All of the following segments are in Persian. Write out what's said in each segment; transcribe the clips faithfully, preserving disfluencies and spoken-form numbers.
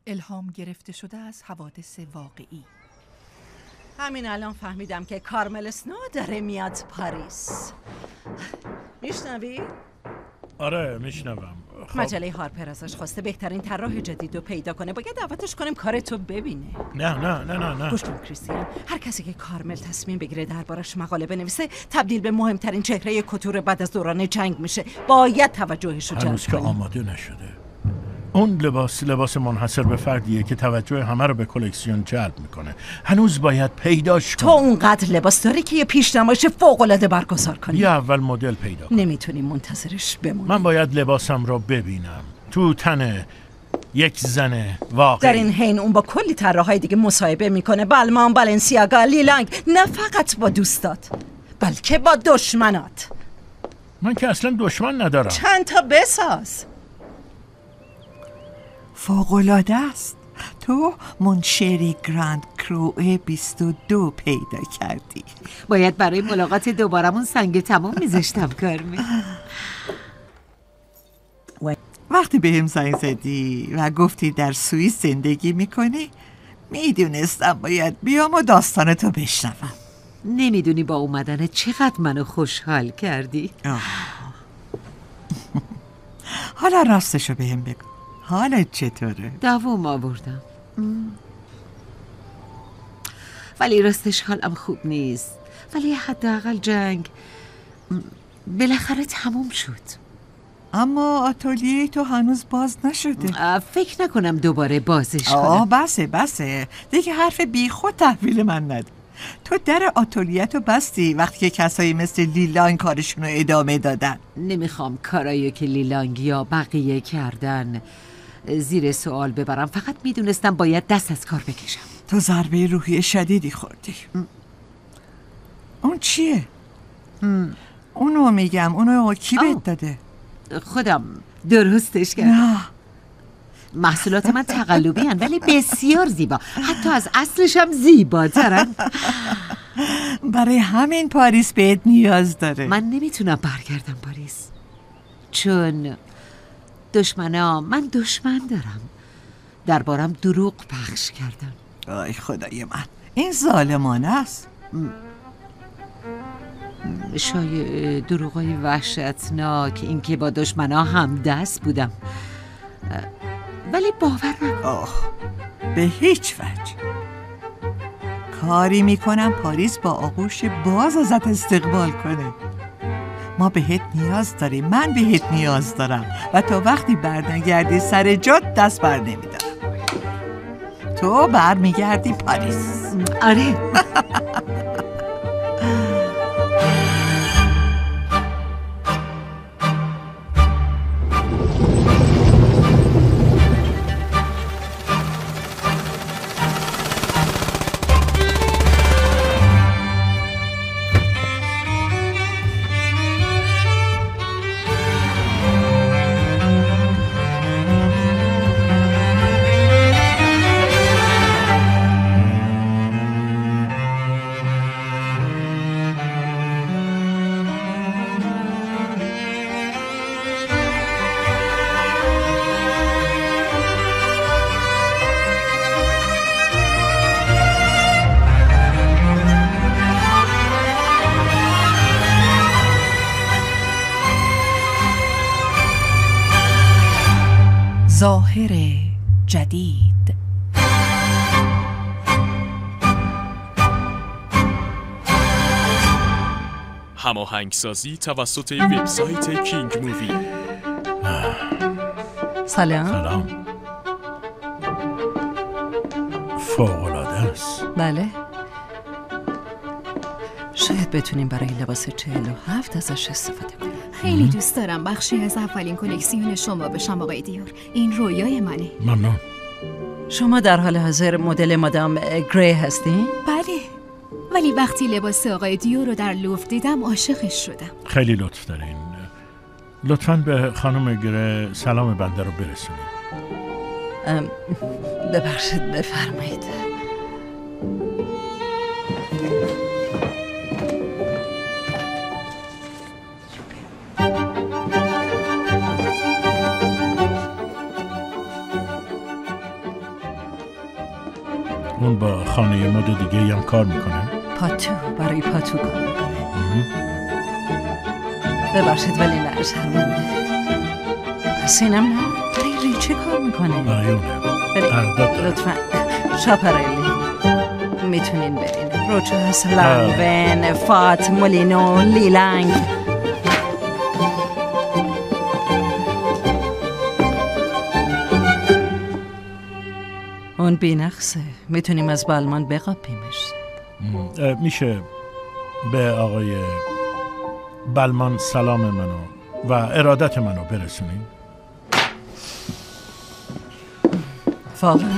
الهام گرفته شده از حوادث واقعی. همین الان فهمیدم که کارمل اسنو داره میاد پاریس. میشنوی؟ آره میشنوم. خب. مجله هارپر ازش خواسته بهترین طراح جدید رو پیدا کنه. باید دعوتش کنیم کارتو ببینه. نه نه نه نه نه گوش کن کریستیان، هر کسی که کارمل تصمیم بگیره دربارش مقاله بنویسه تبدیل به مهمترین چهره کتور بعد از دوران جنگ میشه. باید توجهش رو جلب کنی. هنوز که آماده نشده. اون لباس لباس منحصر به فردیه که توجه همه رو به کلکسیون جلب میکنه. هنوز باید پیداش کنی. تو اونقدر لباس داری که یه پیشنمایش فوق‌العاده برگزار کنی. یه اول مدل پیدا کنی. نمیتونی منتظرش بمونی. من باید لباسم رو ببینم. تو تن یک زن واقعی. در این حین اون با کلی طراحای دیگه مصاحبه میکنه. بالمان، بالنسیاگا، لیلانگ. نه فقط با دوستات بلکه با دشمنات. من که اصلا دشمن ندارم. چند تا بساز. فوق‌العاده است. تو منشری گراند کرو بیست و دو پیدا کردی. باید برای ملاقات دوبارمون سنگ تمام میذاشتم کارمل. وقتی به هم زنگ زدی و گفتی در سوئیس زندگی میکنی میدونستم باید بیام و داستانتو بشنوم. نمیدونی با اومدن چقدر منو خوشحال کردی. حالا راستشو به هم بگو، حالت چطوره؟ دوام آوردم ولی راستش حالم خوب نیست. ولی حداقل جنگ بالاخره تموم شد. اما آتلیه تو هنوز باز نشده. فکر نکنم دوباره بازش کنم. آه بسه بسه دیگه حرف بی خود تحویل من نده. تو در آتلیه‌تو بستی وقتی که کسایی مثل لیلانگ کارشونو ادامه دادن. نمیخوام کارایی که لیلانگ یا بقیه کردن زیر سوال ببرم. فقط میدونستم باید دست از کار بکشم. تو ضربه روحی شدیدی خوردی. اون چیه؟ ام. اونو میگم. اونو کی بهت داده؟ خودم درستش کردم. نه. محصولات من تقلبی هن ولی بسیار زیبا. حتی از اصلش هم زیباترن. برای همین پاریس بهت نیاز داره. من نمیتونم برگردم پاریس چون دشمنا من دشمن دارم. دربارم دروغ پخش کردن. آی خدای من، این ظالمانه است. شاید دروغای وحشتناک، این که با دشمنا همدست بودم. ولی باور نکن. آه به هیچ وجه. کاری میکنم پاریس با آغوش باز ازت استقبال کنه. ما بهت نیاز داریم. من بهت نیاز دارم و تا وقتی برنگردی سر جات دست بر نمیدارم. تو برمیگردی پاریس. آره. ظاهر جدید. هماهنگسازی توسط وبسایت کینگ مووی. سلام. سلام. فوق‌العاده است. بله. شاید بتونیم برای لباس چهل و هفت ازش استفاده کنیم. خیلی دوست دارم بخشی از اولین کلکسیون شما بشم آقای دیور. این رویای منه. ممنون. شما در حال حاضر مدل مادام گری هستین؟ بله. ولی وقتی لباس آقای دیور رو در لوفر دیدم عاشقش شدم. خیلی لطف دارین. لطفاً به خانم گره سلام بنده رو برسونید. ببخشید بفرمایید. اون با خانه مد دیگه هم کار میکنه؟ پاتو برای پاتو کار میکنه. ببخشید ولی نه شرمنده. پس اینم نه برای ریچه کار میکنه. برای اونه قرارداد لطفا شاپرلی میتونین برین. روچاس، لانون، فات، مولینو، لیلنگ. اون بی‌نقصه. میتونیم از بالمان بقاپیمش. میشه به آقای بلمان سلام منو و ارادت منو برسونیم؟ واقعا؟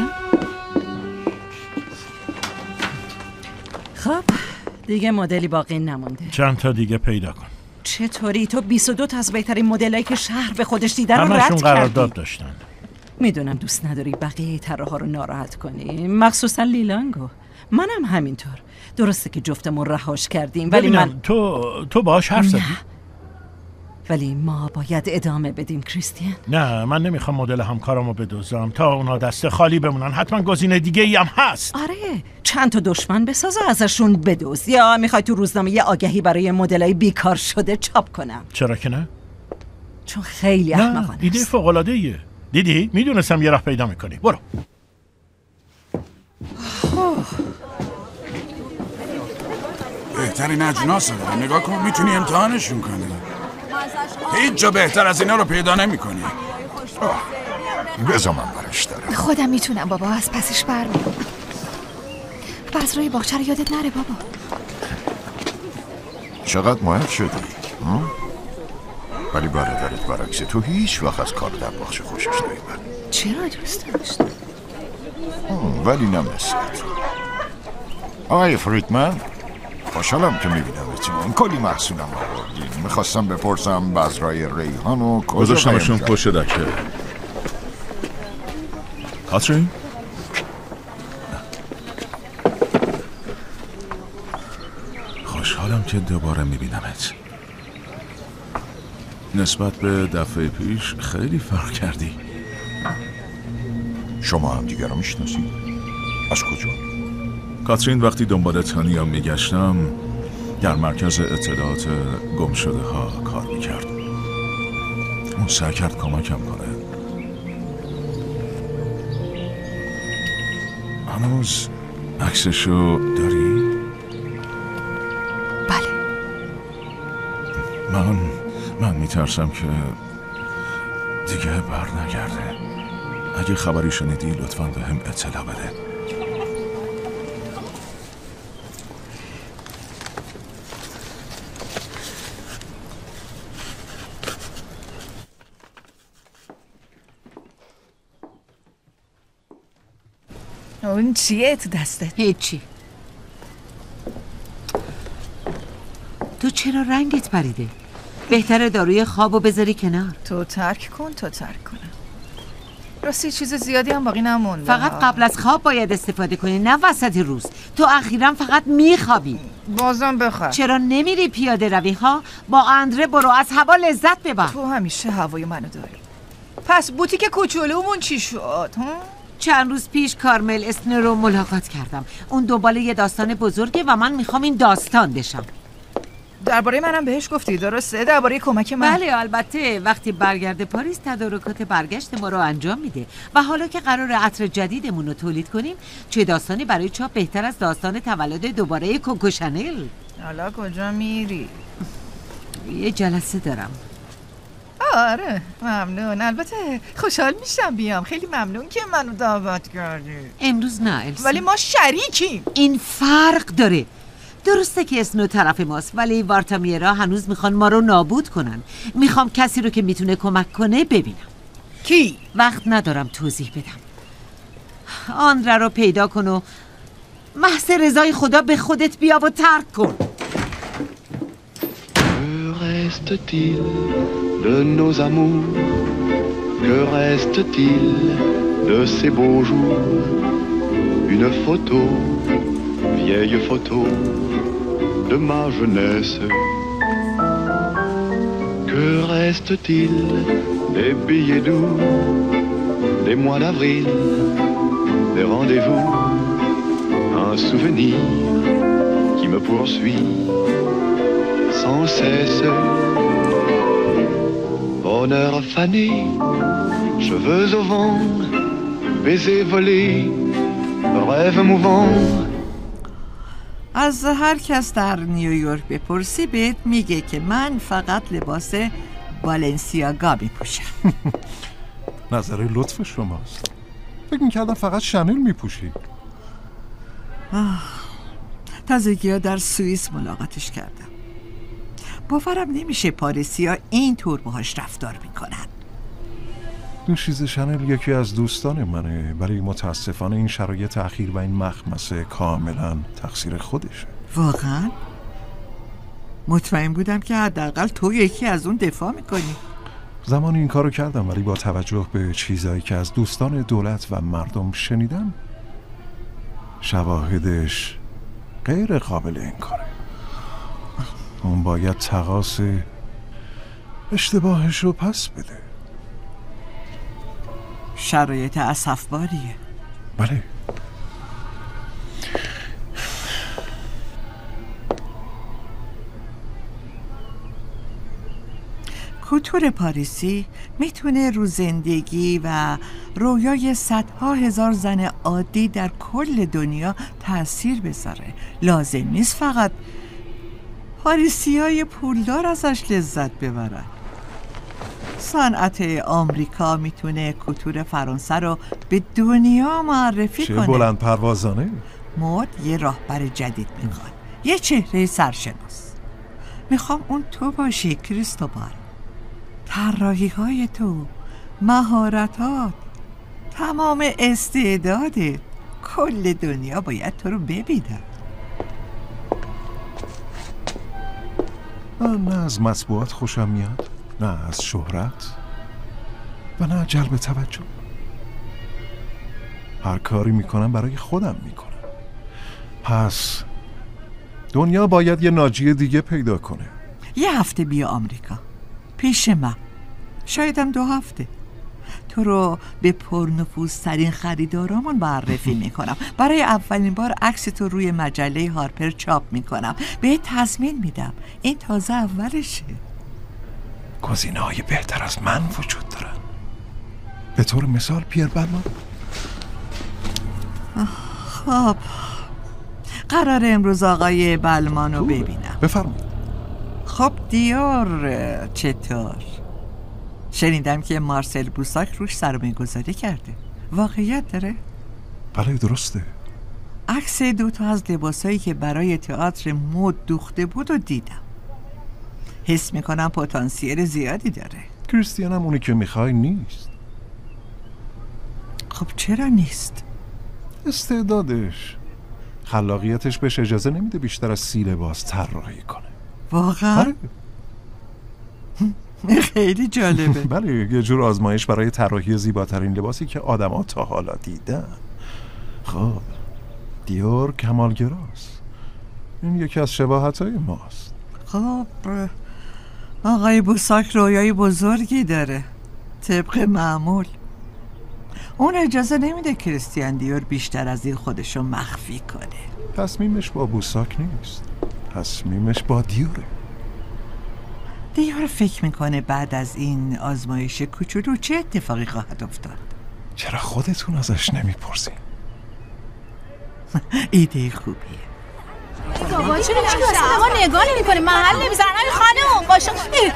خب دیگه مدلی باقی نمونده. چند تا دیگه پیدا کن. چطوری؟ تو بیست و دو تا از بهترین مدلایی که شهر به خودش دیدن رو رد کردی. همشون قرارداد داشتن. میدونم دوست نداری بقیه طراحا رو ناراحت کنی، مخصوصا لیلانگو. منم همینطور. درسته که جفتمون رهاش کردیم ولی من تو تو باهاش حرف زدی؟ ولی ما باید ادامه بدیم کریستیان. نه من نمیخوام مدل همکارامو بدزدم تا اونا دست خالی بمونن. حتما گزینه دیگه ای هم هست. آره چند تا دشمن بساز ازشون بدزد، یا میخوای تو روزنامه یه آگهی برای مدلای بیکار شده چاپ کنم؟ چرا که نه؟ چون خیلی احمقانه است. ایده فوق العاده ایه. دیدی؟ میدونستم یه راه پیدا میکنی. برو. بهترین اجناس داره. نگاه کن میتونی امتحانشون کنی. هیچ جا بهتر از اینا رو پیدا نمی کنی. بذار من برش دارم. خودم میتونم بابا، از پسش برمیام. بذرای باغچه رو یادت نره بابا. چقدر مهد شدی؟ ولی برادرت برعکس تو هیچ وقت از کار در باغچه خوشش نمیاد. چرا دوست داشت؟ ولی نمیست. آقای فریدمن خوشحالم که میبینم کلی محصولم آوردین. میخواستم بپرسم بذرای ریحان و کجا گذاشتمشون پشت دکه. کاترین؟ خوشحالم که دوباره میبینمت. نسبت به دفعه پیش خیلی فرق کردی. شما هم دیگر رو میشناسید؟ از کجا؟ کاترین وقتی دنبال تانیا میگشتم در مرکز اطلاعات گم شده ها کار میکرد. اون سعی کرد کمکم کنه. هنوز عکسشو داری؟ بله. من من میترسم که دیگه بر نگرده. اگه خبری شنیدی لطفاً به هم اطلاع بده. اون چیه تو دستت؟ هیچی. تو چرا رنگت پریده؟ بهتره داروی خوابو بذاری کنار. تو ترک کن تا ترک کنم. راستی چیز زیادی هم باقی نمونده. فقط قبل از خواب باید استفاده کنی، نه وسط روز. تو اخیراً فقط میخوابی. بازم بخواب. چرا نمیری پیاده روی ها؟ با اندره برو، از هوا لذت ببر. تو همیشه هوای منو داری. پس بوتیک کوچولومون چی شد؟ چند روز پیش کارمل اسنر رو ملاقات کردم. اون دنبال یه داستان بزرگه و من میخوام این داستان بشم. درباره منم بهش گفتی درسته؟ درباره کمک من؟ بله البته. وقتی برگرده پاریس تدارکات برگشت ما رو انجام میده و حالا که قرار عطر جدیدمون رو تولید کنیم چه داستانی برای چاپ بهتر از داستان تولد دوباره کوکو شانل. حالا کجا میری؟ یه جلسه دارم. آره ممنون. البته خوشحال میشم بیام. خیلی ممنون که منو دعوت کردی. امروز نه السی. ولی ما شریکیم. این فرق داره. درسته که اسنو طرف ماست ولی وارتامیرا هنوز میخوان ما رو نابود کنن. میخوام کسی رو که میتونه کمک کنه ببینم. کی؟ وقت ندارم توضیح بدم. آندره رو پیدا کن و محض رضای خدا به خودت بیا و ترک کن. Que reste-t-il de nos amours? Que reste-t-il de ces beaux jours? Une photo, vieille photo de ma jeunesse. Que reste-t-il des billets doux, des mois d'avril, des rendez-vous un souvenir qui me poursuit sans cesse. Bonheur fané, cheveux au vent, baisers volés, rêve mouvant. از هر کس در نیویورک بپرسی بهت میگه که من فقط لباس بالنسیاگا میپوشم. نظر لطف شماست. فکر میکردم فقط شانل میپوشی. تازگی ها در سوئیس ملاقاتش کردم. باورم نمیشه پاریسی ها این طور باهاش رفتار میکنن. دوشیزه شانل یکی از دوستان منه، ولی متاسفانه این شرایط اخیر و این مخمسه کاملا تقصیر خودشه. واقعا؟ مطمئن بودم که حداقل تو یکی از اون دفاع میکنی. زمانی این کارو کردم، ولی با توجه به چیزایی که از دوستان دولت و مردم شنیدم شواهدش غیر قابل انکاره. اون باید تقاص اشتباهش رو پس بده. شرایط اسفباریه. بله. کوتور پاریسی میتونه رو زندگی و رویای صدها هزار زن عادی در کل دنیا تأثیر بذاره. لازم نیست فقط پاریسیای پولدار ازش لذت ببرن. صنعت آمریکا میتونه کوتور فرانسه رو به دنیا معرفی چه کنه. بلند پروازانه. مد یه راهبر جدید میخواد، یه چهره سرشناس. میخوام اون تو باشی کریستوبال. طراحی های تو، مهارتات، تمام استعدادت، کل دنیا باید تو رو ببینن. من نه از مطبوعات خوشم میاد، نه از شهرت و نه جلب توجه. هر کاری میکنم برای خودم میکنم. پس دنیا باید یه ناجی دیگه پیدا کنه. یه هفته بیا آمریکا پیش من، شایدم دو هفته. تو رو به پرنفوذترین خریدارامون معرفی میکنم. برای اولین بار عکس تو روی مجله هارپر چاپ میکنم. بهت تضمین میدم این تازه اولشه. گزینه های بهتر از من وجود دارن. به طور مثال پیر بلمان. خب قرار امروز آقای بلمان رو ببینم. بفرمایید. خب دیور چطور؟ شنیدم که مارسل بوساک روش سرمایه‌گذاری کرده. واقعیت داره؟ بله درسته. عکس دوتا از لباسایی که برای تئاتر مد دوخته بود و دیدم. حس میکنم پتانسیل زیادی داره. کریستیان هم اونی که میخوای نیست. خب چرا نیست؟ استعدادش، خلاقیتش بهش اجازه نمیده بیشتر از سی لباس طراحی کنه. واقعا؟ خیلی جالبه. بله یه جور آزمایش برای طراحی زیباترین لباسی که آدم‌ها تا حالا دیدن. خب دیور کمالگراست. این یکی از شباهت‌های ماست. خب آقای بوساک رویای بزرگی داره طبق معمول. اون اجازه نمیده کریستیان دیور بیشتر از این خودشو مخفی کنه. تصمیمش با بوساک نیست، تصمیمش با دیوره. دیور فکر میکنه بعد از این آزمایش کوچولو چه اتفاقی خواهد افتاد؟ چرا خودتون ازش نمیپرسین؟ ایده خوبیه. بابا چرا هیچ کس ما نگاه نمی‌کنه؟ محل نمی‌ذارن. آی خانم باشه.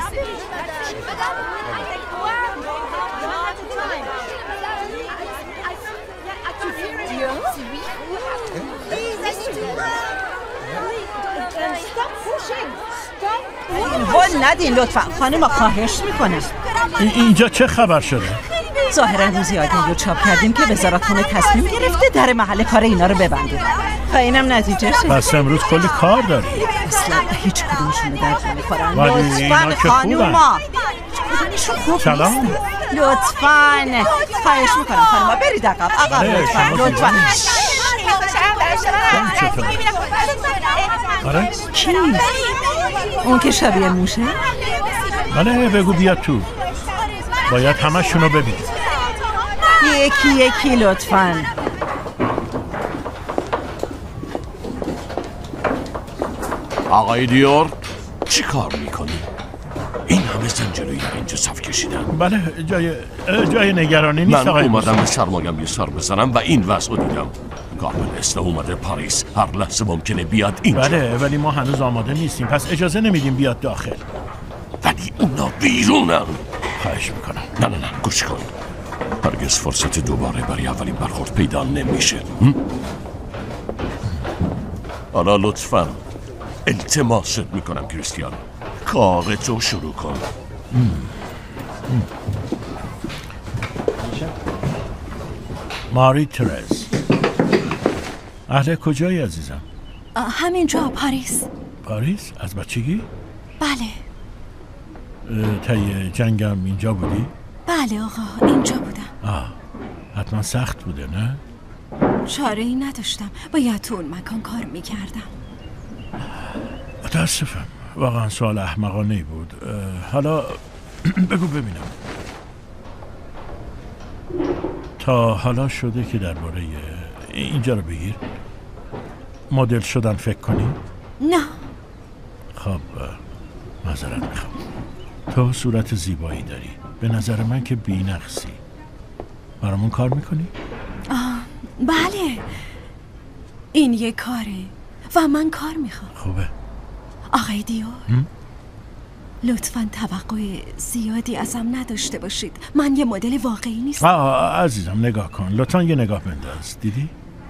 ول ندین لطفا خانم، خواهش میکنم. اینجا چه خبر شده؟ ظاهرا روزی آگهی رو چاپ کردیم که وزارتخونه تصمیم گرفته در محل کار اینا رو ببنده و اینم نتیجه شد. پس امروز کلی کار داری. اصلا هیچ کدومشون به درد نمیخورن. ولی اینا که خوبن. سلام. لطفاً خواهش میکنم خانم برید عقب عقب لطفاً لطفاً. آره؟ کی؟ اون که شبیه موشه؟ بله بگو بیاد تو. باید همه شونو ببینید. یکی یکی لطفاً. آقای دیور چی کار میکنی؟ این همه زنجیرویی اینجا صف کشیدن. بله جای جای نگرانی نیست من آقای اومدم به سرمایم یه سر بزنم و این وضع رو دیدم. کارمل استا اومده پاریس، هر لحظه ممکنه بیاد اینجا. بله ولی ما هنوز آماده نیستیم، پس اجازه نمیدیم بیاد داخل. ولی اونا بیرونن. خواهش میکنم. نه نه نه گوش کن، هرگز فرصت دوباره برای اولین برخورد پیدا نمیشه. حالا لطفا التماست میکنم کریستیان، کارتو شروع کن. ماری ترز، اهل کجایی عزیزم؟ همینجا پاریس. پاریس؟ از بچگی؟ بله. طی جنگم اینجا بودی؟ بله آقا اینجا بودم. آه حتما سخت بوده نه؟ چاره ای نداشتم، باید تو اون مکان کار میکردم. متاسفم، واقعا سوال احمقانه ای بود. حالا بگو ببینم، تا حالا شده که درباره اینجا رو بگیر مدل شدن فکر کنی؟ نه. خب معذرت میخوام، تو صورت زیبایی داری، به نظر من که بی‌نقصی. برامون کار میکنی؟ آه بله، این یه کاره و من کار میخوام. خوبه. آقای دیور لطفاً توقع زیادی ازم نداشته باشید، من یه مدل واقعی نیستم. آه عزیزم نگاه کن، لطفاً یه نگاه بنداز. دیدی؟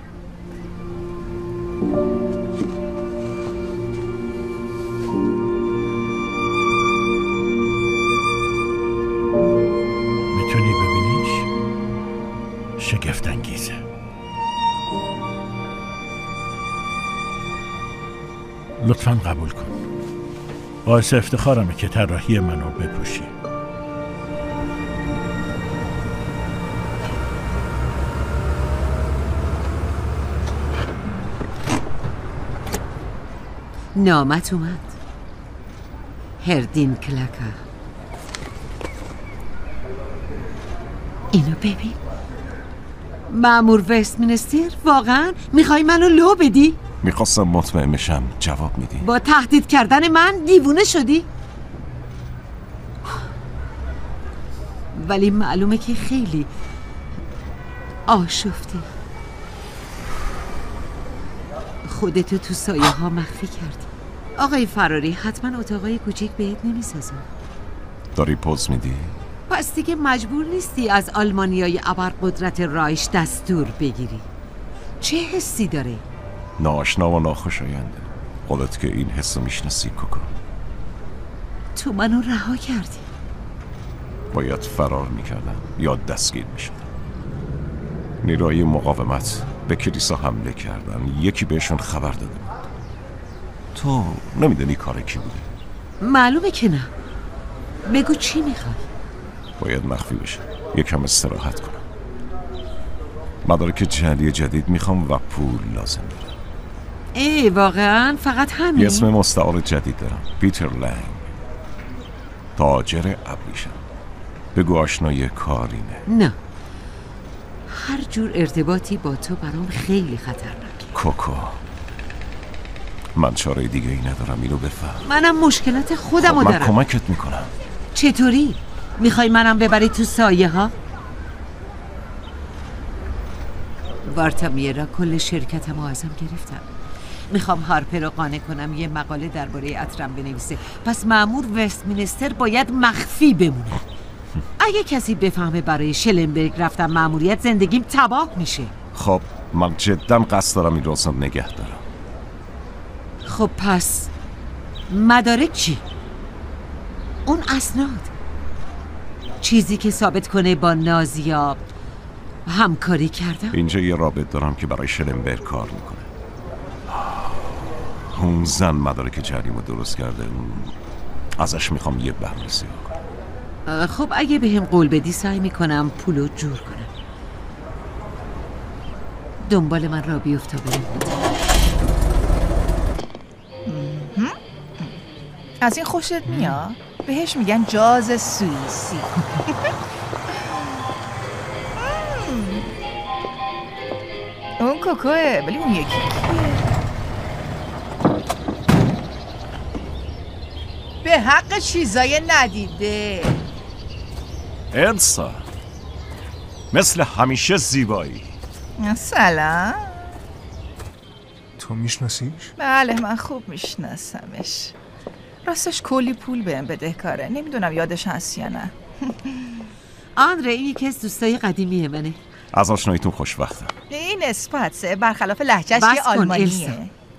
میتونی ببینیش؟ شگفت انگیزه. لطفاً قبول کن، باعث افتخارمه که طراحی منو بپوشی. نامت اومد هردین کلکا. اینو ببین، مأمور وستمینستر، واقعا میخوای منو لو بدی؟ میخواستم مطمئن بشم جواب میدی. با تهدید کردن من دیوونه شدی؟ ولی معلومه که خیلی آشفتی. خودتو تو سایه ها مخفی کردی. آقای فراری حتما اتاقای کوچیک بهت نمیسازم. داری پوز میدی؟ پس دیگه مجبور نیستی از آلمانیای ابرقدرت رایش دستور بگیری. چه حسی داره؟ ناآشنا و ناخوشاینده. خودت که این حسو میشناسی کوکو. تو منو رها کردی. باید فرار میکردم یا دستگیر میشدم. نیروهای مقاومت به کلیسا حمله کردن، یکی بهشون خبر داده بود. تو نمیدونی کار کی بوده؟ معلومه که نه. بگو چی میخوای؟ باید مخفی بشه، یکم استراحت کنم. مدارک جعلی جدید میخوام و پول لازم دارم. ای واقعا فقط همین؟ یه اسم مستعار جدید دارم، پیتر لنگ، تاجر ابریشم. بگو آشنای کارینه. نه، هر جور ارتباطی با تو برام خیلی خطرناکه. کوکو، من چاره دیگه ای ندارم، اینو بفهم. منم مشکلات خودمو خب من دارم. کمکت میکنم. چطوری؟ میخوای منم ببری تو سایه ها؟ وارتامیرا کل شرکتم رو ازم گرفتم. میخوام هارپر رو قانع کنم یه مقاله درباره عطرم بنویسه، پس مأمور وستمینستر باید مخفی بمونه. اگه کسی بفهمه برای شلنبرگ رفتم مأموریت، زندگیم تباه میشه. خب من جدا قصد دارم این رازم نگه دارم. خب پس مدارک چی؟ اون اسناد، چیزی که ثابت کنه با نازیا همکاری کردم. اینجا یه رابط دارم که برای شلنبرگ کار میکنه. اون زن مدارک جریمو درست کرده، ازش میخوام یه بررسی کنم. خب اگه به هم قول بدی سعی میکنم پولو جور کنم. دنبال من را بیفتا بریم. از این خوشت میاد؟ بهش میگن جاز سوئیسی. اون کوکوه، ولی اون یکی به حق چیزای ندیده. السا مثل همیشه زیبایی. سلام. تو میشناسیش؟ بله من خوب میشناسمش. راستش کلی پول بهم بدهکاره. نمیدونم یادش هست یا نه. آندره این یکی از دوستای قدیمی منه. از آشناییتون خوشبختم. این اسپاتسه برخلاف لهجهش یه آلمانیه.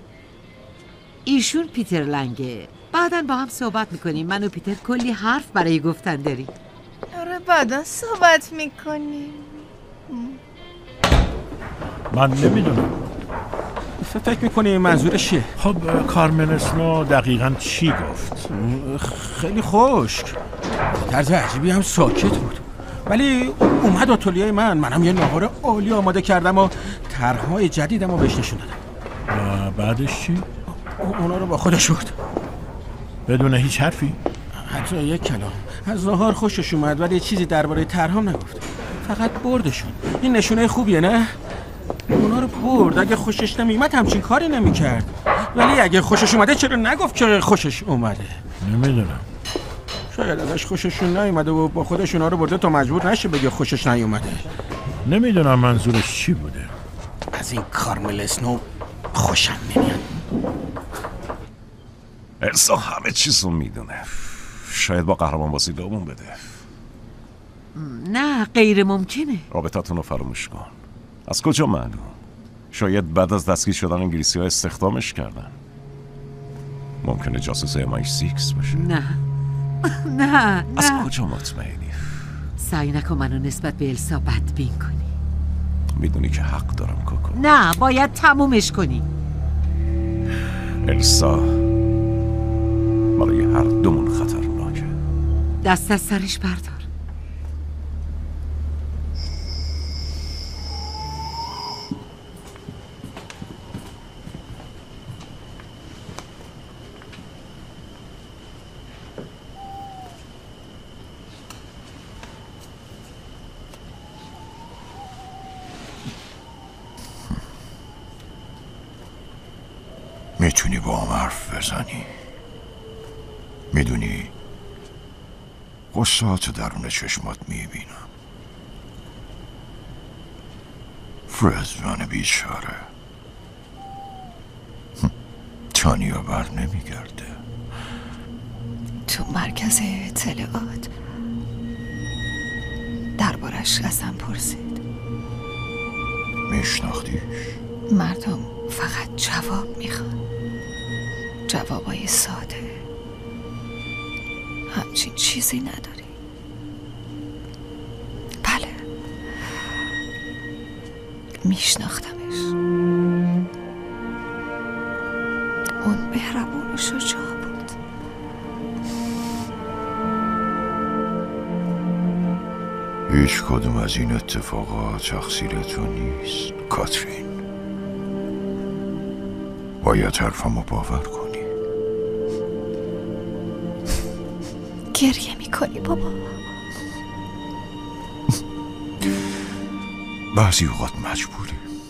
ایشون پیتر لنگه. بعداً با هم صحبت میکنیم. من و پیتر کلی حرف برای گفتن داریم. آره بعداً صحبت میکنیم. من نمیدونم. فکر میکنی منظورش چیه؟ خب کارمن اسنو دقیقاً چی گفت؟ خیلی خشک. طرز عجیبی هم ساکت بود. ولی اومد آتلیه من. منم یه ناهار عالی آماده کردم و طرح‌های جدیدم رو بهش نشون دادم. و بعدش چی؟ اونا رو با خودش برد. بدون هیچ حرفی؟ حتی یک کلام. از ناهار خوشش اومد ولی چیزی درباره طرحام نگفت. فقط بردشون. این نشونه خوبیه نه؟ اونا رو برد. اگه خوشش نمیومد همچین کاری نمیکرد. ولی اگه خوشش اومده چرا نگفت که خوشش اومده؟ نمیدونم. شاید ازش خوششون نیومده و با خودش اونا رو برده تا مجبور نشه بگه خوشش نیومده. نمیدونم منظورش چی بوده. از این کارمل اسنو خوشم نمیاد. السا همه چیزو میدونه. شاید با قهرمان بازی دومون بده. نه غیر ممکنه. رابطتون رو فراموش کن. از کجا معلوم؟ شاید بعد از دستگیر شدن انگلیسی ها استخدامش کردن. ممکنه جاسوس ام آی سیکس باشه. نه نه نه. از کجا مطمئنی؟ سعی نکن منو نسبت به السا بدبین کنی. میدونی که حق دارم کوکو. نه باید تمومش کنی. السا برای هر دومون خطرناکه. دست از سرش بردار. میتونی با هم حرف بزنی. میدونی غصه‌هاتو درون چشمات میبینم. فرزوان بیچاره تانیا بر نمیگرده. تو مرکز اطلاعات دربارش ازم پرسید. میشناختیش؟ مردم فقط جواب میخوان. جوابای ساده. همچین چیزی نداری. بله میشناختمش. اون مهربون و شجاع بود. هیچ کدوم از این اتفاقات تقصیر تو نیست کاترین. باید حرفمو باور کنی. گریه میکنی بابا؟ بعضی اوقات مجبوری.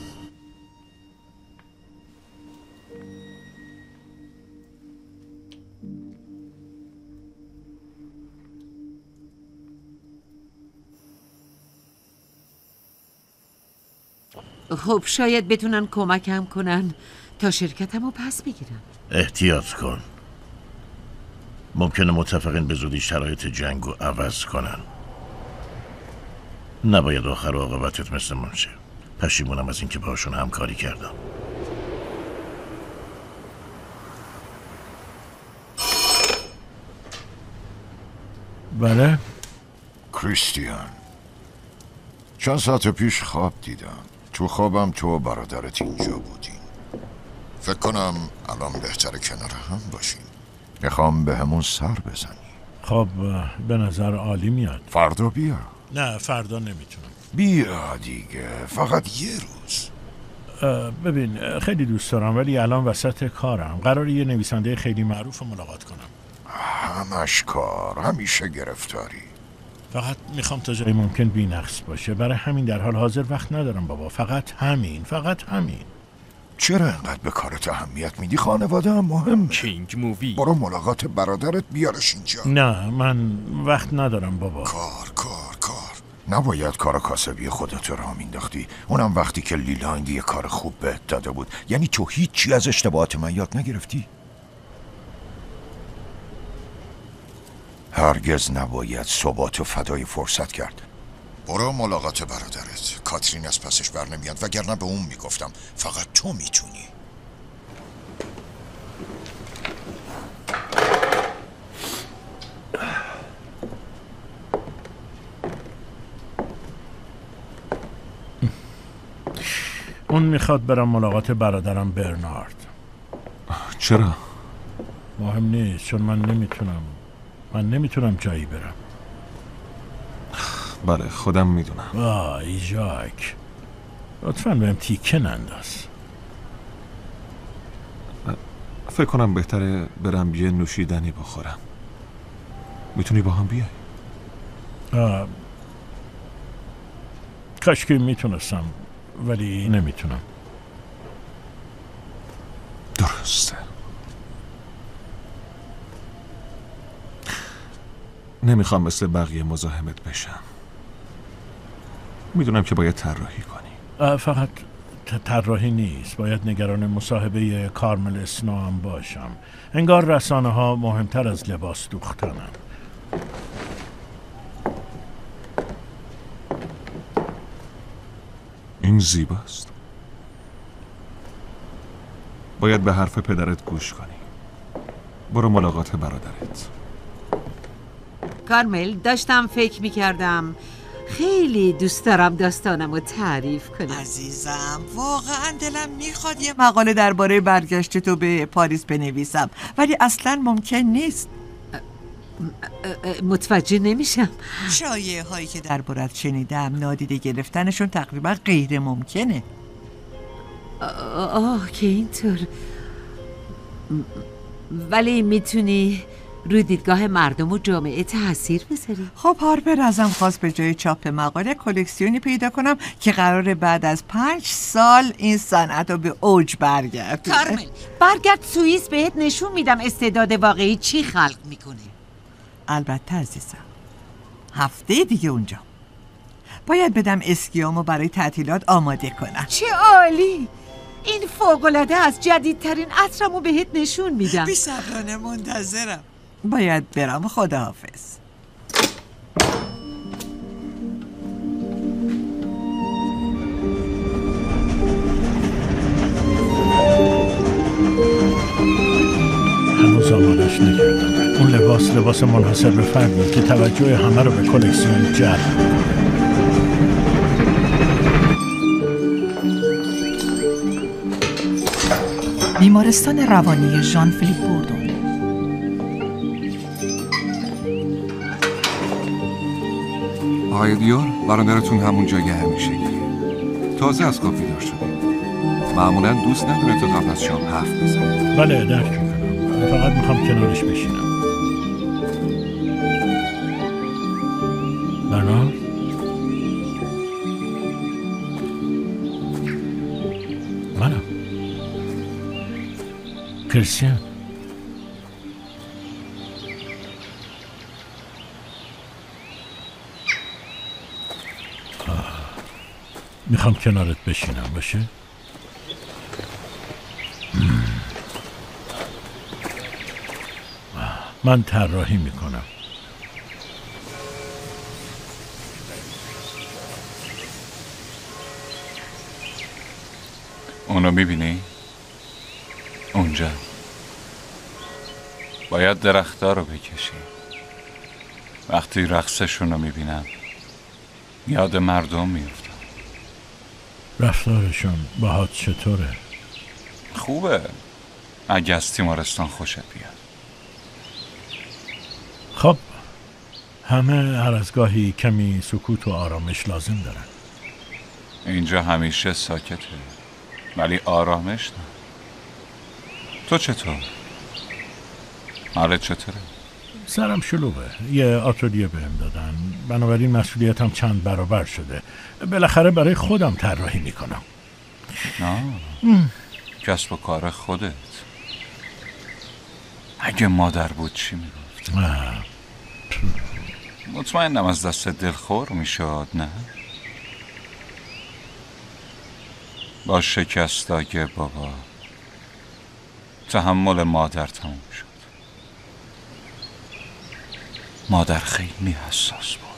خب شاید بتونن کمکم کنن تا شرکتمو پس بگیرم. احتیاط کن. ممکنه متفقین به زودی شرایط جنگو عوض کنن. نباید آخر عاقبتت مثل من شه. پشیمونم از اینکه باهاشون همکاری کردم. بله؟ کریستیان، چند ساعت پیش خواب دیدم. تو خوابم تو و برادرت اینجا بودین. فکر کنم الان بهتره کنار هم باشین. میخوام به همون سر بزنی. خب به نظر عالی میاد. فردا بیا. نه فردا نمیتونم. بیا دیگه، فقط یه روز. ببین خیلی دوست دارم ولی الان وسط کارم. قراره یه نویسنده خیلی معروف ملاقات کنم. همش کار، همیشه گرفتاری. فقط میخوام تا جایی ممکن بی‌نقص باشه. برای همین در حال حاضر وقت ندارم بابا. فقط همین، فقط همین. چرا انقدر به کارت اهمیت میدی؟ خانواده هم مهم. کینگ مووی. برو ملاقات برادرت بیارش اینجا. نه من وقت ندارم بابا. کار کار کار نباید کار کاسبی خودت را مینداختی، اونم وقتی که لیلاند یه کار خوب بهت داده بود. یعنی تو هیچی از اشتباهات من یاد نگرفتی؟ هرگز نباید ثبات و فدای فرصت کرد. برو ملاقات برادرت. کاترین از پسش بر نمیاد، وگرنه به اون میگفتم فقط تو میتونی. اون میخواد برم ملاقات برادرم برنارد. چرا؟ مهم نیست، چون من نمیتونم من نمیتونم جایی برم. بله خودم میدونم. وای ژاک، لطفاً بهم تیکه ننداز. فکر کنم بهتره برم یه نوشیدنی بخورم. میتونی با هم بیای؟ آه. کاش که میتونستم ولی نمیتونم. درسته. نمیخوام مثل بقیه مزاحمت بشم. میدونم که باید طراحی کنی. فقط طراحی نیست، باید نگران مصاحبه کارمل اسنو هم باشم. انگار رسانه ها مهمتر از لباس دوختنن. این زیباست. باید به حرف پدرت گوش کنی. برو ملاقات برادرت. کارمل، داشتم فکر میکردم خیلی دوست دارم داستانم رو تعریف کنم. عزیزم واقعا دلم میخواد یه مقاله درباره برگشت تو به پاریس بنویسم، ولی اصلا ممکن نیست. متوجه نمیشم. شایعه هایی که دربارت شنیدم نادیده گرفتنشون تقریبا غیر ممکنه. آه که اینطور. ولی میتونی روی دیدگاه مردم و جامعه تأثیر بذاری. خب هارپر ازم خواست به جای چاپ مقاله کلکسیونی پیدا کنم که قراره بعد از پنج سال این صنعت رو به اوج برگرد. کارمل برگرد سوئیس، بهت نشون میدم استعداد واقعی چی خلق میکنه. البته عزیزم، هفته دیگه اونجا باید بدم اسکیامو برای تعطیلات آماده کنم. چه عالی! این فوق‌العاده از جدیدترین عطرمو بهت نشون میدم. بی صبرانه منتظرم. باید برم. خداحافظ. هنوز آمادش نکردم. اون لباس لباس منحصر به فرد بود که توجه همه رو به کلکسیون جلب می‌کنه. بیمارستان روانی ژان فیلیپ بوردون. آقای دیور، برادرتون همون جای همیشگیه. تازه از خواب بیدار شده. معمولا دوست نداره تا قبل از شام حرف بزنه. بله درک میکنم، فقط میخوام کنارش بشینم. برنارد؟ منم کریستیان. میخوام کنارت بشینم باشه؟ من طراحی میکنم. اونو میبینی؟ اونجا باید درخت‌ها رو بکشی. وقتی رقصشون رو میبینم یاد مردم میفتم. رفتارشون باهات چطوره؟ خوبه اگه از تیمارستان خوشت بیاد. خب همه هر از گاهی کمی سکوت و آرامش لازم دارن. اینجا همیشه ساکته ولی آرامش نه. تو چطور؟ حالت چطوره؟ سرم شلوغه. یه آتلیه بهم دادن، بنابراین مسئولیتم چند برابر شده. بالاخره برای خودم طراحی میکنم. کسب و کار خودت. اگه مادر بود چی میگفت؟ مطمئنم از دست دلخور میشد، نه؟ با شکستای بابا تحمل مادر تموم شد. مادر خیلی حساس بود.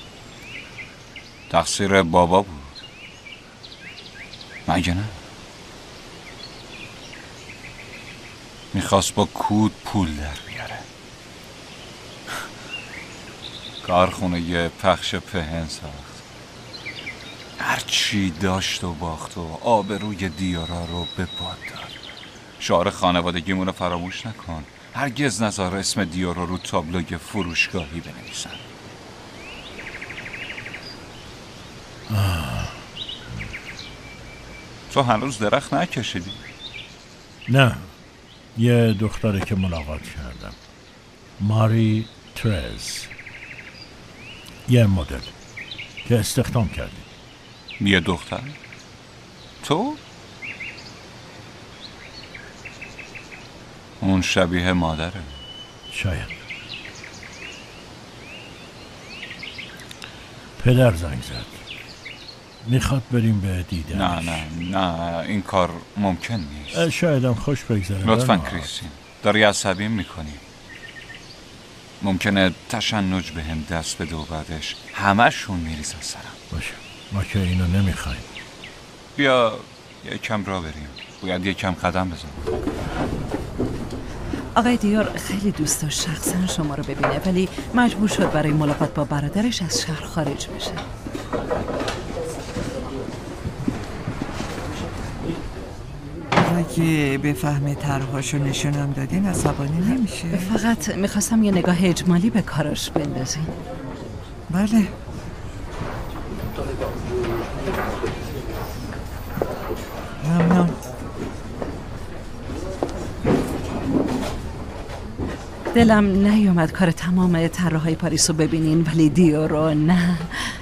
تقصیر بابا بود، مگه نه؟ میخواست با کود پول در بیاره. کارخونه یه پخش پهن ساخت. هرچی داشت و باخت و آبروی دیارا رو به باد داد. شعار خانوادگیمون رو فراموش نکن. هرگز نذار اسم دیارا رو تابلوی فروشگاهی بنویسن. تو هنوز درخت نکشیدی؟ نه، یه دختره که ملاقات کردم، ماری ترز، یه مدل که استخدام کردی. یه دختر؟ تو؟ اون شبیه مادره. شاید. پدر زنگ زد، میخواد بریم به دیدنش. نه نه نه این کار ممکن نیست. شایدم خوش بگذره. لطفاً کریستین، داری عصبیم میکنی. ممکنه تشنج به هم دست بده و بعدش همه‌شون میریزن سرم. باشه، ما که اینو نمیخوایم. بیا یکم را بریم. باید یکم قدم بزنم. آقای دیار خیلی دوست داشت شخصا شما رو ببینه، ولی مجبور شد برای ملاقات با برادرش از شهر خارج بشه. اگه بفهمه طرحاشو نشونم دادین عصبانی نمیشه؟ فقط میخواستم یه نگاه اجمالی به کاراش بندازین. بله. ممنون. دلم نیومد کار تمام طراحای پاریس رو ببینین، ولی دیو رو نه.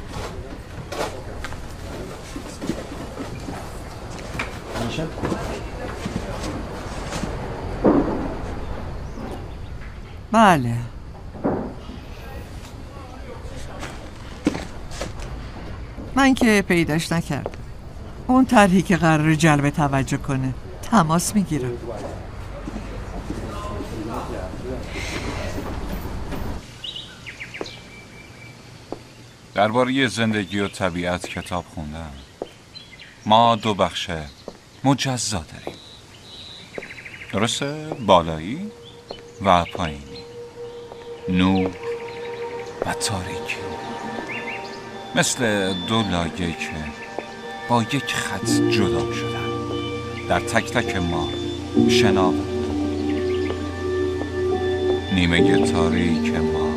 بله. من که پیداش نکردم. اون طرحی که قرار جلب توجه کنه تماس میگیرم. درباره زندگی و طبیعت کتاب خوندم. ما دو بخش مجزا داریم، درسته؟ بالایی و پایینی، نور و تاریکی، مثل دو لاگه که با یک خط جدا شدن. در تک تک ما شناور. نیمه تاریک ما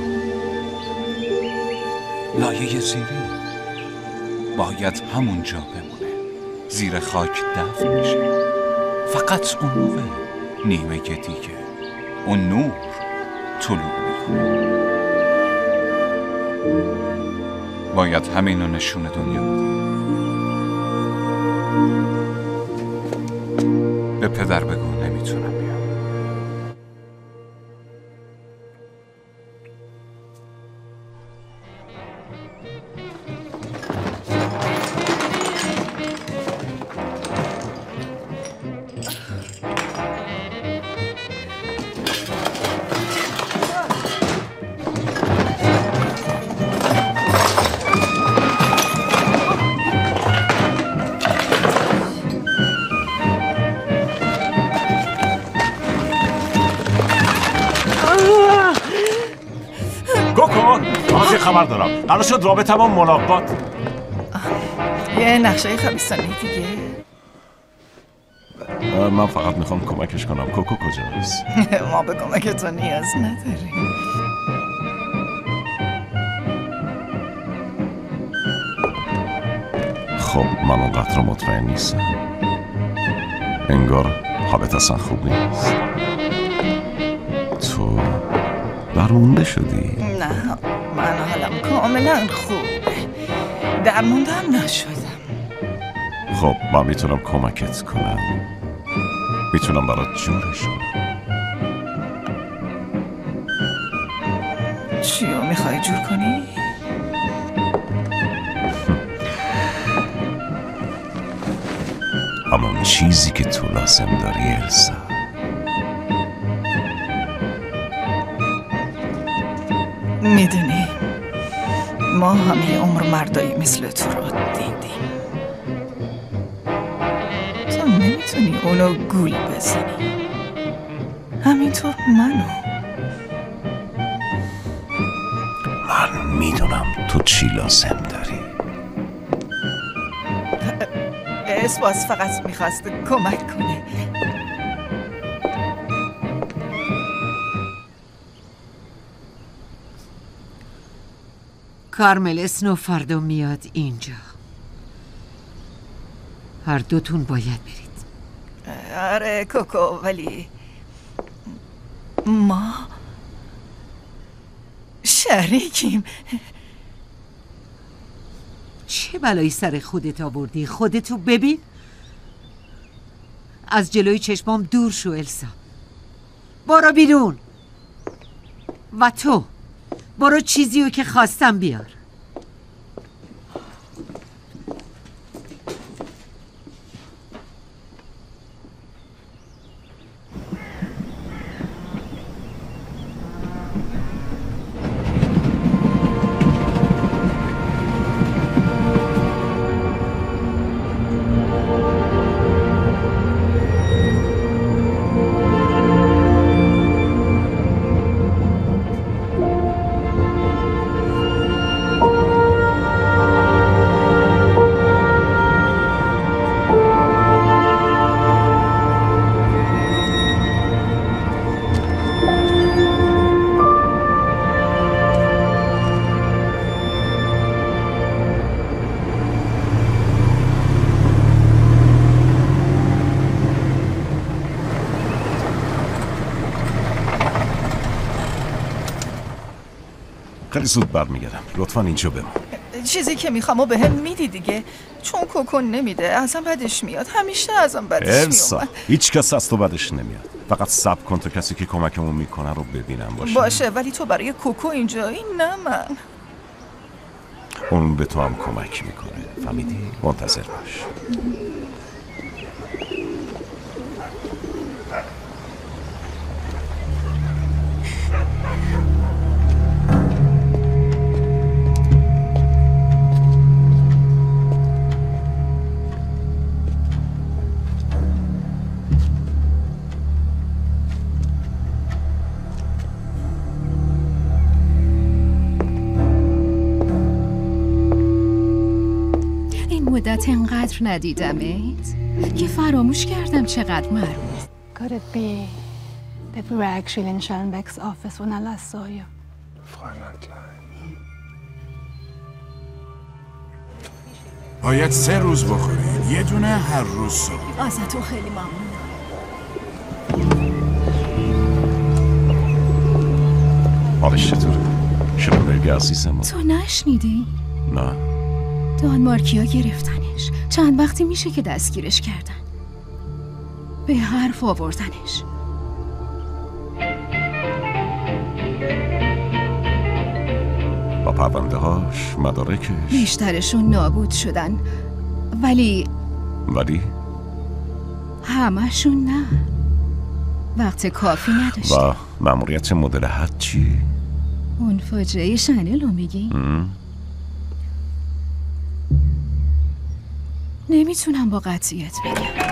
لایه زیری باید همونجا بمونه، زیر خاک دفن میشه. فقط اون موقع نیمه دیگه اون نور طلوع میکنه. باید همینو نشون دنیا بده. به پدر بگو نمیتونم بیام. خبر دارم، قرار شد رابطه با ملاقات. یه نقشه خبیثانه دیگه. من فقط میخوام کمکش کنم. کوکو کجاست؟ ما به کمک تو نیاز نداریم. خب من اونقدر رو مطمئن نیستم. انگار حالت اصلا خوب نیست. تو درمونده شدی؟ نه، من حالم کاملا خوبه. درمونده هم نشدم. خب من میتونم کمکت کنم. میتونم برات جورش کنم. چیو میخوای جور کنی؟ همون چیزی که تو لازم داری السا. میدونی ما همه عمر مردایی مثل تو رو دیدیم. تو نمیتونی اونو گول بزنی، همینطور منو. من میدونم تو چی لازم داری. اسپاس فقط میخواست کمک کنه. کارمل اسنو فردا میاد اینجا. هر دوتون باید برید. آره کوکو، ولی ما شریکیم. چه بلایی سر خودت آوردی؟ خودتو ببین. از جلوی چشمام دور شو السا. برو بیرون. و تو برو چیزیو که خواستم بیار. خیلی زود برمیگردم. لطفاً اینجا بمون. چیزی که میخوامو به هم میدی دیگه، چون کوکو نمیده ازم بدش میاد. همیشه ازم بدش السا میومد. هیچ کس از تو بدش نمیاد. فقط صبر کن تا کسی که کمکمون میکنه رو ببینم. باشه باشه، ولی تو برای کوکو اینجایی، نه من. اون به تو هم کمک میکنه، فهمیدی؟ منتظر باش. مدت انقدر ندیدمت که فراموش کردم چقدر مرموز. Could it be that we were actually in Schellenbeck's office when I last saw you? باید سه روز بخورید، یه دونه هر روز صبح. ازتون خیلی ممنونم. حالش چطوره؟ شلونبرگ عزیزم. تو نشنیدی؟ نه. دانمارکیا گرفتنش. چند وقتی میشه که دستگیرش کردن. به حرف آوردنش. با پرونده هاش، مدارکش. بیشترشون نابود شدن. ولی ولی؟ همشون نه. وقت کافی نداشت. و مأموریت مدل حد چی؟ اون فاجعه شنل رو میگی؟ نمیتونم با قطعیت بگم.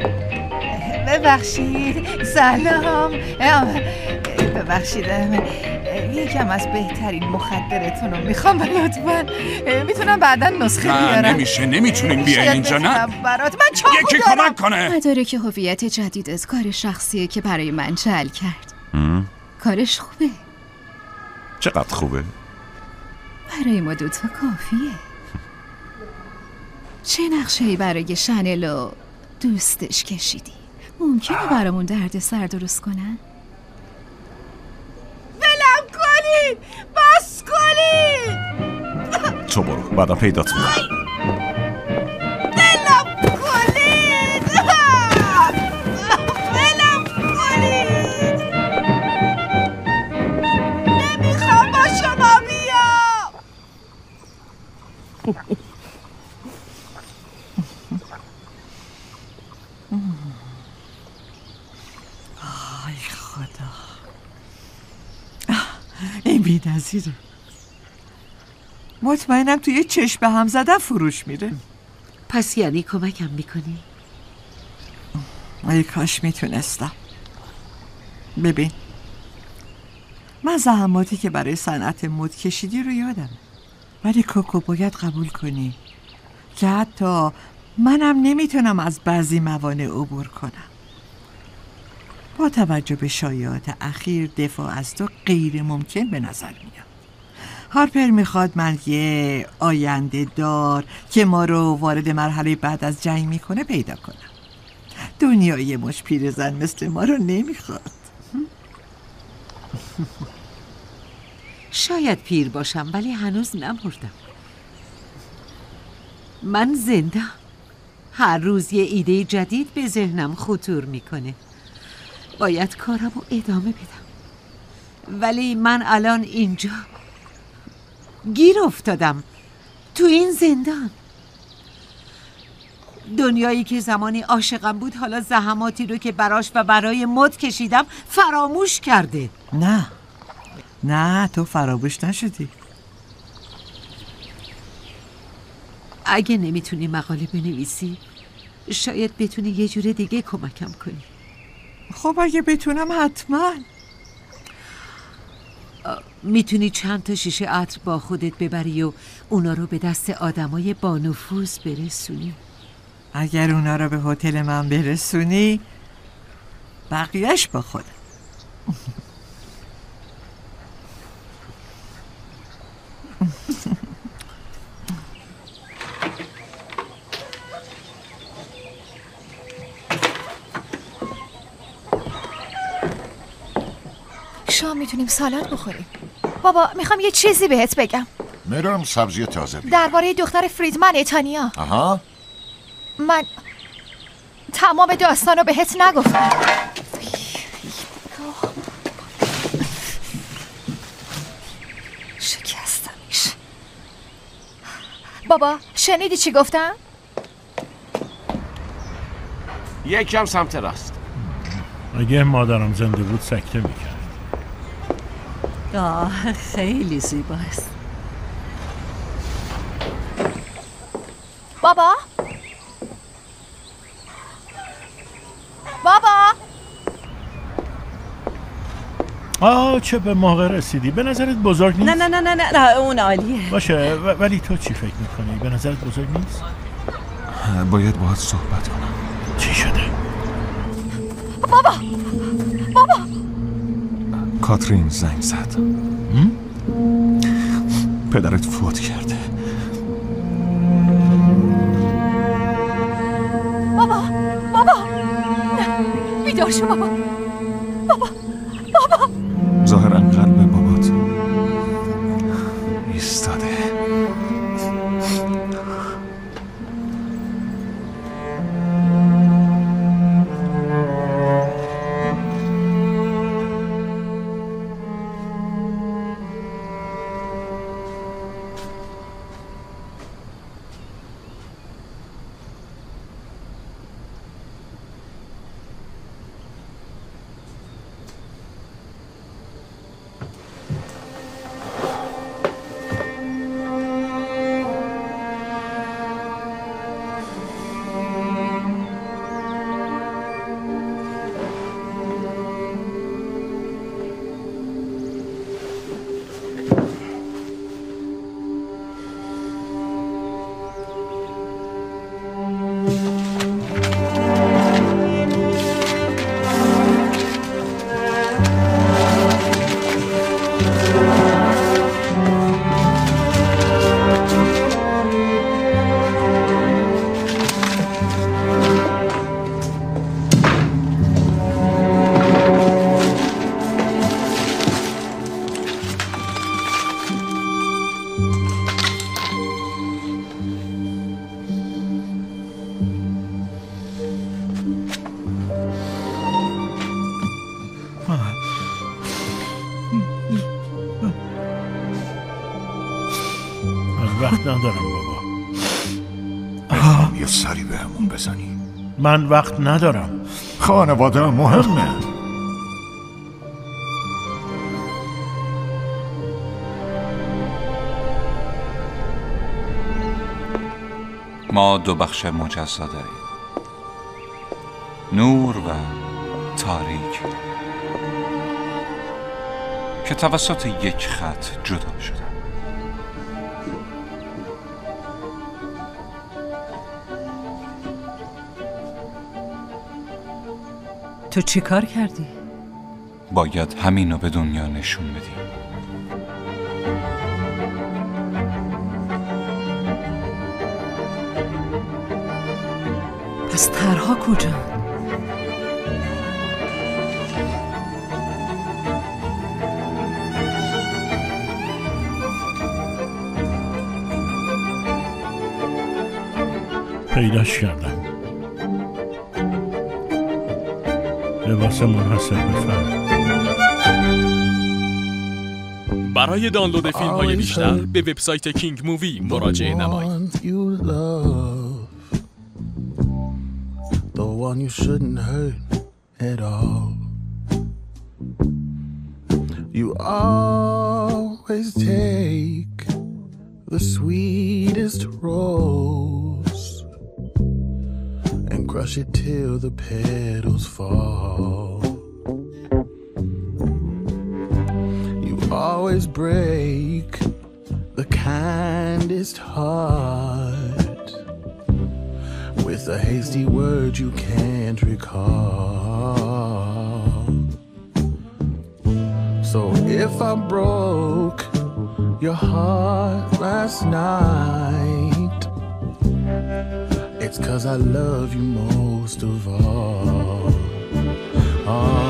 ببخشید. سلام. ببخشید، یکم از بهترین مخدرتون رو میخوام. لطفا میتونم بعدا نسخه بیارم؟ نه نمیشه، نمیتونین بیاین اینجا. نه برات من چاقو یکی دارم. کمک کنه. مدارک هویت جدید از کار شخصیه که برای من جعل کرد. ام؟ کارش خوبه. چقدر خوبه؟ برای ما دوتا کافیه. چه نقشه‌ای برای شنلو دوستش کشیدی؟ ممکنه برامون درد سر درست کنن؟ ولم کنید! بس کنید! تو برو، بعدا پیدات میکنم. ولم کنید! آی خدا، این بی‌نظیره. مطمئنم توی چشم به هم زدن فروش میره. پس یعنی کمکم میکنی؟ ای کاش میتونستم. ببین، من زحماتی که برای صنعت مد کشیدی رو یادم، ولی کوکو باید قبول کنی که حتی منم نمیتونم از بعضی موانع عبور کنم. با توجه به شایعات اخیر دفاع از تو غیر ممکن به نظر میاد. هارپر میخواد من یه آینده دار که ما رو وارد مرحله بعد از جنگ میکنه پیدا کنم. دنیای مش پیرزن مثل ما رو نمیخواد. شاید پیر باشم ولی هنوز نمردم. من زنده. هر روز یه ایده جدید به ذهنم خطور میکنه. باید کارم رو ادامه بدم، ولی من الان اینجا گیر افتادم تو این زندان. دنیایی که زمانی عاشقم بود حالا زحماتی رو که براش و برای مد کشیدم فراموش کرده. نه نه، تو فراموش نشدی. اگه نمیتونی مقاله بنویسی شاید بتونی یه جور دیگه کمکم کنی. خب اگه بتونم حتما. میتونی چند تا شیشه عطر با خودت ببری و اونا رو به دست آدمای با نفوذ برسونی. اگر اونا رو به هتل من برسونی بقیهش با خودم. شام میتونیم سالاد بخوریم. بابا میخوام یه چیزی بهت بگم. میرم سبزی تازه بیارم. درباره دختر فریدمن ایتانیا. آها. من تمام داستانو بهت نگفتم. شکستمش. بابا شنیدی چی گفتم؟ یکم سمت راست. اگه مادرم زنده بود سکته میکرد. آه خیلی زیباست. بابا بابا آه چه به موقع رسیدی. به نظرت بزرگ نیست؟ نه نه نه نه نه اون عالیه. باشه ولی تو چی فکر میکنی؟ به نظرت بزرگ نیست؟ باید باهات صحبت کنم. چی شده؟ بابا بابا کاترین زنگ زد. پدرت فوت کرده. بابا بابا نه بیدار شو بابا. بابا بابا ظاهرا قلب بابات ایستاده. وقت ندارم بابا. یه سری به همون بزنی؟ من وقت ندارم. خانواده مهمه. ما دو بخش مجزا داریم، نور و تاریک، که توسط یک خط جدا شدن. تو چی کار کردی؟ باید همینو به دنیا نشون بدیم. پس ترها کجا؟ پیداش کردم. لباس منحصر به فرد. برای دانلود فیلم های بیشتر به وبسایت کینگ مووی مراجعه نمایید. The one you shouldn't hurt at all. You always take the sweetest rose and crush it till the petals fall. You always break the kindest heart with a hasty word you can't recall. So if I broke your heart last night, it's 'cause I love you most of all. Oh.